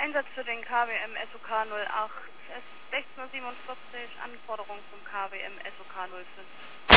Einsatz für den KWM SOK 08. Es ist 16:47 Uhr, Anforderung zum KWM SOK 05.